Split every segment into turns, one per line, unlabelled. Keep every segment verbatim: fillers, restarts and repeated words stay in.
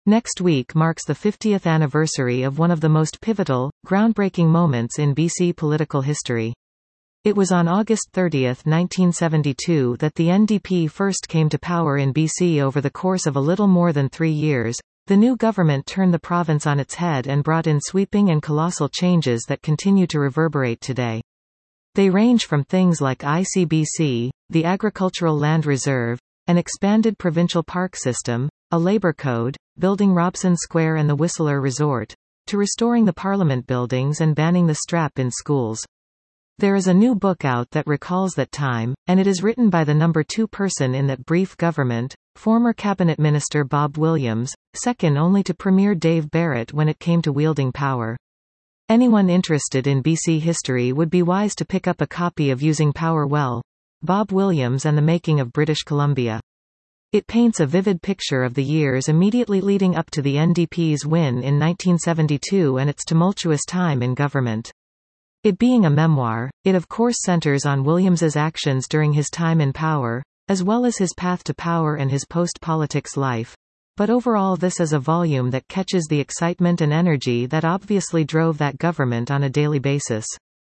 Next week marks the fiftieth anniversary of one of the most pivotal, groundbreaking moments in B C political history. It was on August thirtieth nineteen seventy-two that the N D P first came to power in B C. Over the course of a little more than three years, the new government turned the province on its head and brought in sweeping and colossal changes that continue to reverberate today. They range from things like I C B C, the Agricultural Land Reserve, an expanded provincial park system, a labour code, building Robson Square and the Whistler Resort, to restoring the Parliament buildings and banning the strap in schools. There is a new book out that recalls that time, and it is written by the number two person in that brief government, former Cabinet Minister Bob Williams, second only to Premier Dave Barrett when it came to wielding power. Anyone interested in B C history would be wise to pick up a copy of Using Power Well, Bob Williams and the Making of British Columbia. It paints a vivid picture of the years immediately leading up to the N D P's win in nineteen seventy-two and its tumultuous time in government. It being a memoir, it of course centers on Williams's actions during his time in power, as well as his path to power and his post-politics life. But overall this is a volume that catches the excitement and energy that obviously drove that government on a daily basis.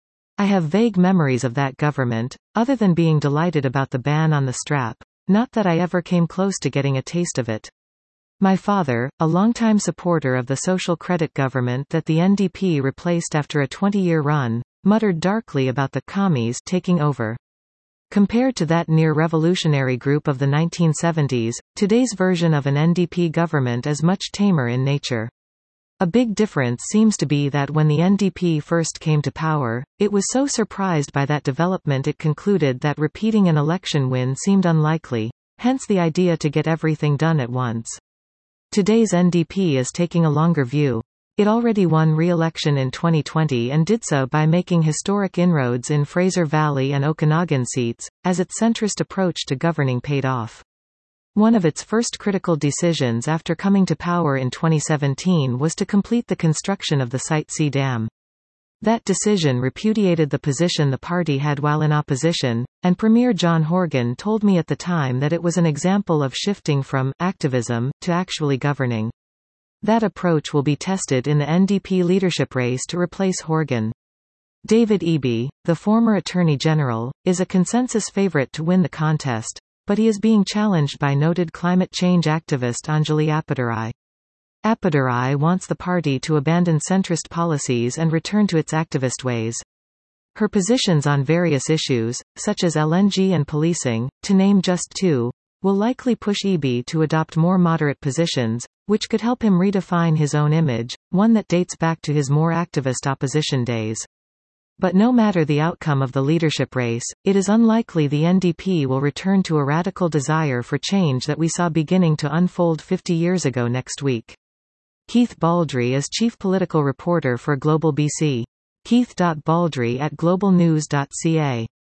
I have vague memories of that government, other than being delighted about the ban on the strap. Not that I ever came close to getting a taste of it. My father, a longtime supporter of the social credit government that the N D P replaced after a twenty-year run, muttered darkly about the commies taking over. Compared to that near-revolutionary group of the nineteen seventies, today's version of an N D P government is much tamer in nature. A big difference seems to be that when the N D P first came to power, it was so surprised by that development it concluded that repeating an election win seemed unlikely, hence the idea to get everything done at once. Today's N D P is taking a longer view. It already won re-election in twenty twenty and did so by making historic inroads in Fraser Valley and Okanagan seats, as its centrist approach to governing paid off. One of its first critical decisions after coming to power in twenty seventeen was to complete the construction of the Site C Dam. That decision repudiated the position the party had while in opposition, and Premier John Horgan told me at the time that it was an example of shifting from activism to actually governing. That approach will be tested in the N D P leadership race to replace Horgan. David Eby, the former Attorney General, is a consensus favorite to win the contest, but he is being challenged by noted climate change activist Anjali Appadurai. Appadurai wants the party to abandon centrist policies and return to its activist ways. Her positions on various issues, such as L N G and policing, to name just two, will likely push Eby to adopt more moderate positions, which could help him redefine his own image, one that dates back to his more activist opposition days. But no matter the outcome of the leadership race, it is unlikely the N D P will return to a radical desire for change that we saw beginning to unfold fifty years ago next week. Keith Baldry is chief political reporter for Global B C. Keith dot Baldry at global news dot c a